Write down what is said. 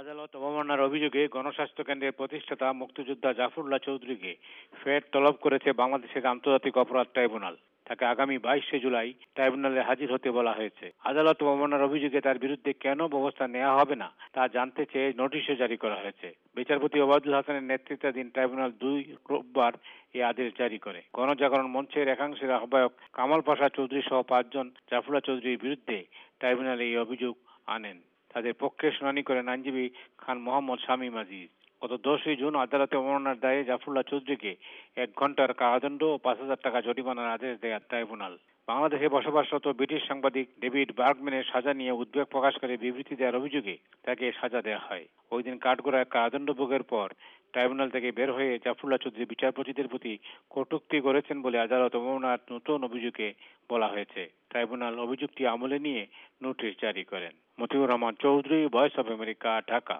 আদালত অবমাননার অভিযোগে গণস্বাস্থ্য কেন্দ্রের প্রতিষ্ঠাতা মুক্তিযোদ্ধা জাফরুল্লাহ চৌধুরীকে ফের তলব করেছে বাংলাদেশের আন্তর্জাতিক অপরাধ ট্রাইব্যুনাল। তাকে আগামী 22শে জুলাই ট্রাইব্যুনালে হাজির হতে বলা হয়েছে। আদালত অবমাননার অভিযোগে তার বিরুদ্ধে কেন ব্যবস্থা নেওয়া হবে না তা জানতে চেয়ে নোটিশও জারি করা হয়েছে। বিচারপতি ওবায়দুল হাসানের নেতৃত্বাধীন ট্রাইব্যুনাল রোববার এই আদেশ জারি করে। গণজাগরণ মঞ্চের একাংশের আহ্বায়ক কামাল পাশা চৌধুরী সহ 5 জন জাফরুল্লাহ চৌধুরীর বিরুদ্ধে ট্রাইব্যুনালে এই অভিযোগ আনেন। তাদের পক্ষে শুনানি করেন আইনজীবী খান মোহাম্মদ শামীম আজিজ। গত 10ই জুন আদালতে অবমাননার দায়ে জাফরুল্লাহ চৌধুরীকে 1 ঘণ্টার কারাদণ্ড ও 5,000 টাকা জরিমানার আদেশ দেয় ট্রাইব্যুনাল। বাংলাদেশে বসবাসরত ব্রিটিশ সাংবাদিক ডেভিড বার্গম্যানের সাজা নিয়ে উদ্বেগ প্রকাশ করে বিবৃতি দেওয়ার অভিযোগে তাকে সাজা দেওয়া হয়। ওই দিন কাঠগড়ায় কারাদণ্ড ভোগের পর ট্রাইব্যুনাল থেকে বের হয়ে জাফরুল্লাহ চৌধুরী বিচারপতিদের প্রতি কটূক্তি করেছেন বলে আদালত অবমাননার নতুন অভিযোগে বলা হয়েছে। ট্রাইব্যুনাল অভিযোগটি আমলে নিয়ে নোটিশ জারি করেন। Motiur Rahman Chowdhury, Voice of America, Dhaka.